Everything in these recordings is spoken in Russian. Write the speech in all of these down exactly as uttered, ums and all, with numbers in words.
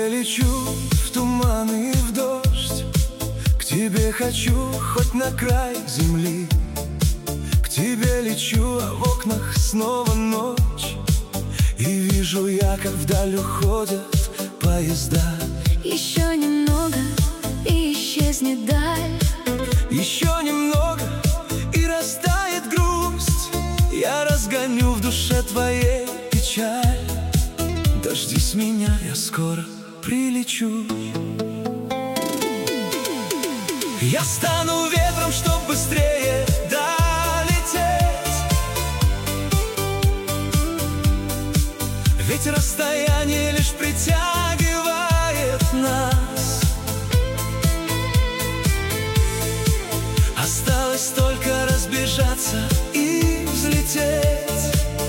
тебе лечу в туман и в дождь, к тебе хочу хоть на край земли. К тебе лечу, а в окнах снова ночь, и вижу я, как вдаль уходят поезда. Еще немного, и исчезнет даль. Еще немного, и растает грусть. Я разгоню в душе твоей печаль. Дождись меня, я скоро прилечу. Я стану ветром, чтоб быстрее долететь, ведь расстояние лишь притягивает нас. Осталось только разбежаться и взлететь.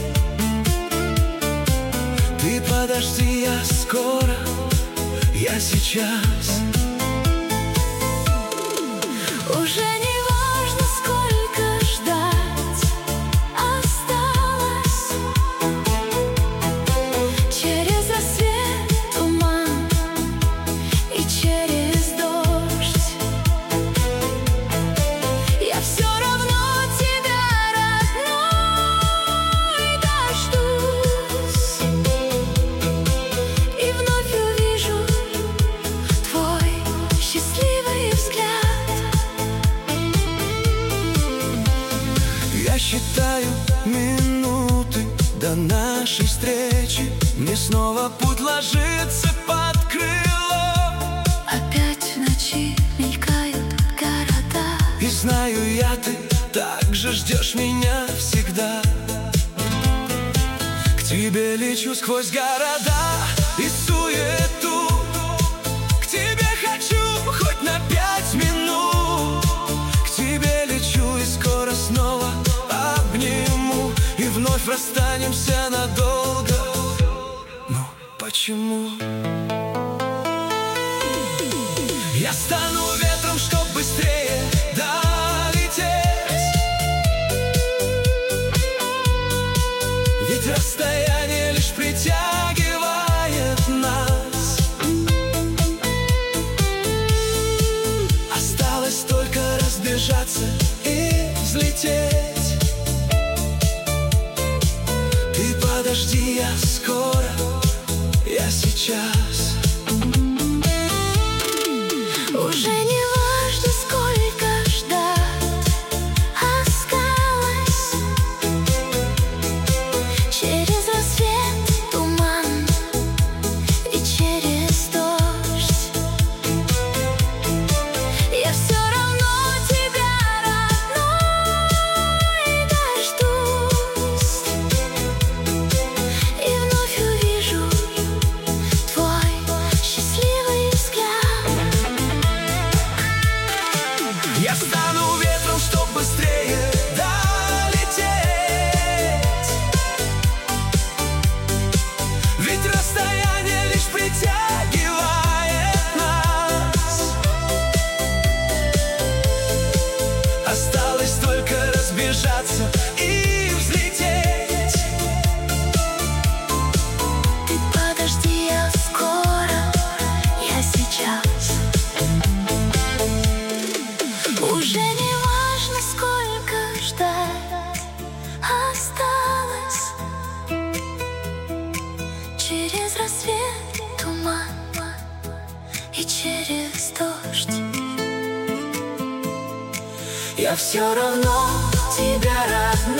Ты подожди, я скоро, я сейчас. Уже не важно, сколько ждать осталось. Через рассвет туман и через дождь я все равно тебя, родной, дождусь. И вновь увижу твой счастливый взгляд. Я считаю минуты до нашей встречи. Мне снова путь ложится под крыло. Опять в ночи мелькают города, И знаю я, ты так же ждешь меня всегда. К тебе лечу сквозь города и суету. К тебе хочу хоть на пять минут. К тебе лечу и скоро снова обниму. И вновь расстанемся надолго. Но почему? Я стану ветром, чтоб быстрее долететь, ведь расстояние лишь притягивает нас. Осталось только разбежаться и взлететь. Ты подожди, я скоро, я сейчас. уже не важно, сколько ждать осталось. Через рассвет туман и через дождь я все равно тебя, родной, дождусь. И вновь увижу твой счастливый взгляд. Я стану ветром, чтоб быстрее долететь, ведь расстояние лишь притягивает нас. Осталось только разбежаться и взлететь. Ты подожди, я скоро, я сейчас. Уже не важно, сколько ждать осталось. Через рассвет туман и через дождь я все равно тебя, родной,